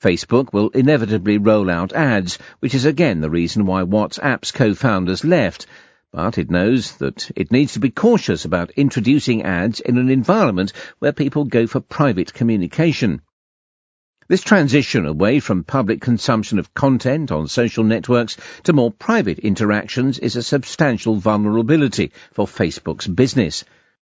Facebook will inevitably roll out ads, which is again the reason why WhatsApp's co-founders left, but it knows that it needs to be cautious about introducing ads in an environment where people go for private communication. This transition away from public consumption of content on social networks to more private interactions is a substantial vulnerability for Facebook's business.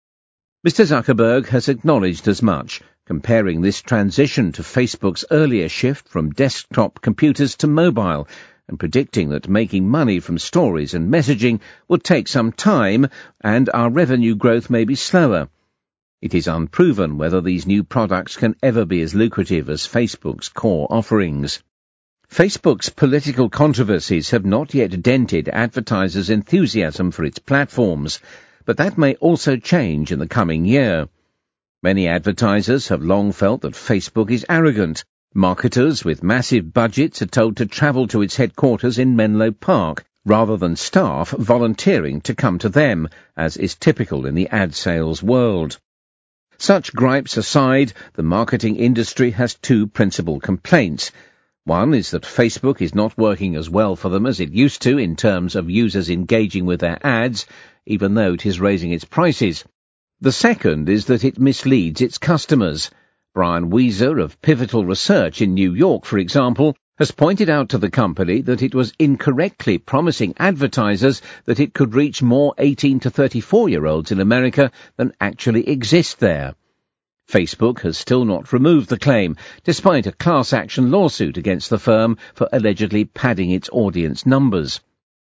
Mr. Zuckerberg has acknowledged as much, comparing this transition to Facebook's earlier shift from desktop computers to mobile, and predicting that making money from stories and messaging would take some time and our revenue growth may be slower. It is unproven whether these new products can ever be as lucrative as Facebook's core offerings. Facebook's political controversies have not yet dented advertisers' enthusiasm for its platforms, but that may also change in the coming year. Many advertisers have long felt that Facebook is arrogant. Marketers with massive budgets are told to travel to its headquarters in Menlo Park, rather than staff volunteering to come to them, as is typical in the ad sales world. Such gripes aside, the marketing industry has two principal complaints. One is that Facebook is not working as well for them as it used to in terms of users engaging with their ads, even though it is raising its prices. The second is that it misleads its customers. Brian Weiser of Pivotal Research in New York, for example, has pointed out to the company that it was incorrectly promising advertisers that it could reach more 18 to 34-year-olds in America than actually exist there. Facebook has still not removed the claim, despite a class action lawsuit against the firm for allegedly padding its audience numbers.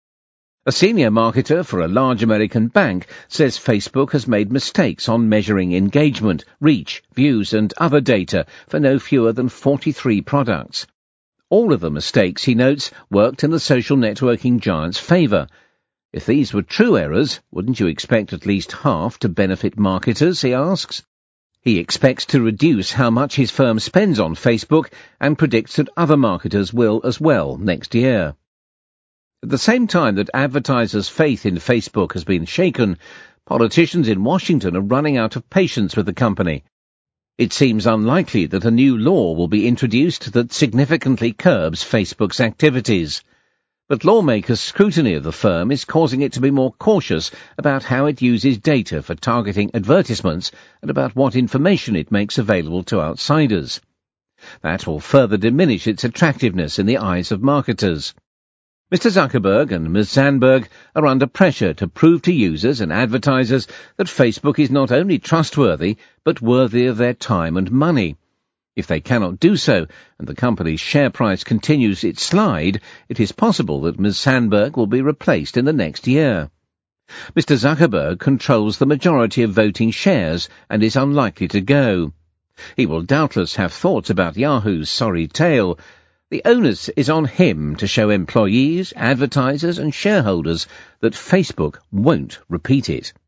A senior marketer for a large American bank says Facebook has made mistakes on measuring engagement, reach, views and other data for no fewer than 43 products. All of the mistakes, he notes, worked in the social networking giant's favour. If these were true errors, wouldn't you expect at least half to benefit marketers, he asks. He expects to reduce how much his firm spends on Facebook and predicts that other marketers will as well next year. At the same time that advertisers' faith in Facebook has been shaken, politicians in Washington are running out of patience with the company. It seems unlikely that a new law will be introduced that significantly curbs Facebook's activities. But lawmakers' scrutiny of the firm is causing it to be more cautious about how it uses data for targeting advertisements and about what information it makes available to outsiders. That will further diminish its attractiveness in the eyes of marketers. Mr. Zuckerberg and Ms. Sandberg are under pressure to prove to users and advertisers that Facebook is not only trustworthy, but worthy of their time and money. If they cannot do so, and the company's share price continues its slide, it is possible that Ms. Sandberg will be replaced in the next year. Mr. Zuckerberg controls the majority of voting shares and is unlikely to go. He will doubtless have thoughts about Yahoo's sorry tale. The onus is on him to show employees, advertisers and shareholders that Facebook won't repeat it.